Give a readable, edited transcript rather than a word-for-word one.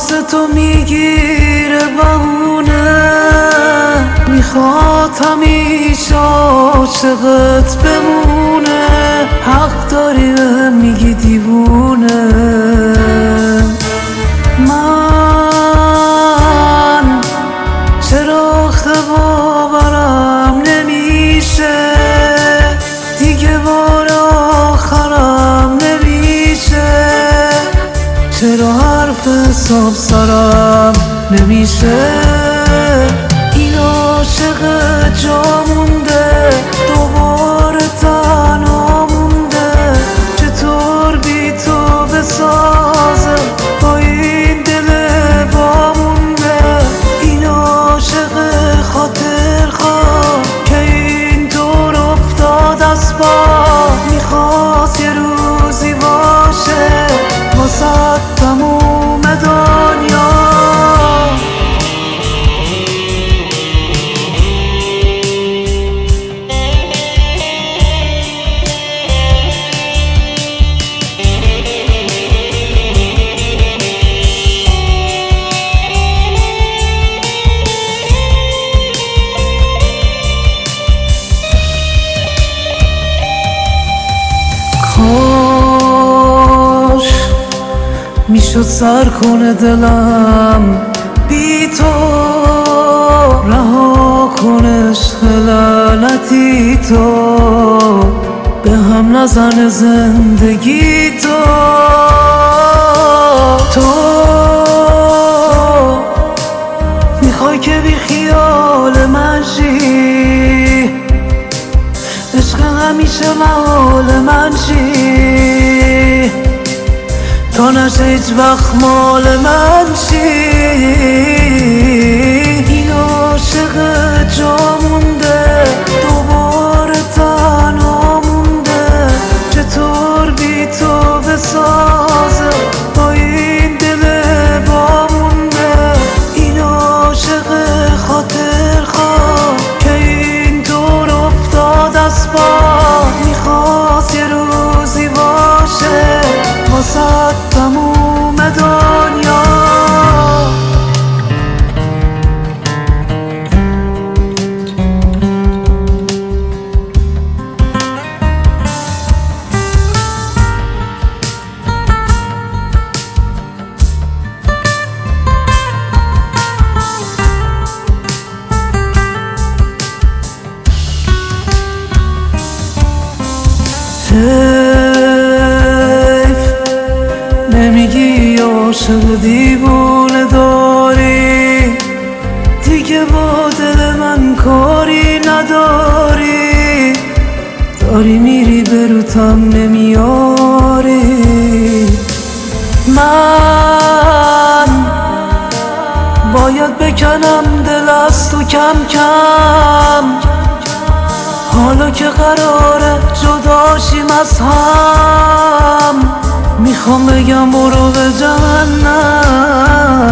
واسه تو میگیره بهونه، میخواد همیشه عاشقت بمونه. حق داری بهم میگی دیوونه. من چرا باورم نمیشه دیگه، بار آخرم نمیشه. چرا حرف حساب سرم نمیشه. این عاشق جا مونده، دوباره تنها مونده. چطور بی تو بسازه با این دل وامونده. این عاشق خاطر خواه که اینطور افتاد از پا. میخواست یه روزی باشه واسه تموم دنیا. کاش میشد سر کنه دلم بی تو، رها کنه عشق لعنتی تو، به هم نزن زندگی تو. تو میخوای که بی خیال من شی، عشق همیشه محال من شی، تا نشه هیچ وقت مال من شی. این عاشق جا مونده، دوباره تنها مونده. چطور بی تو بسازه با این دل وامونده. این عاشق خاطر خواه که اینطور افتاد از پا. میخواست یه روزی باشه واسه تموم دنیا. حیف نمیگی عاشق دیوونه داری، دیگه با دل من کاری نداری. داری میری بروتم نمیاری. من باید بکنم دل از تو کم کم، حالا که قراره جداشیم از هم. میخوام بگم برو به جهنم.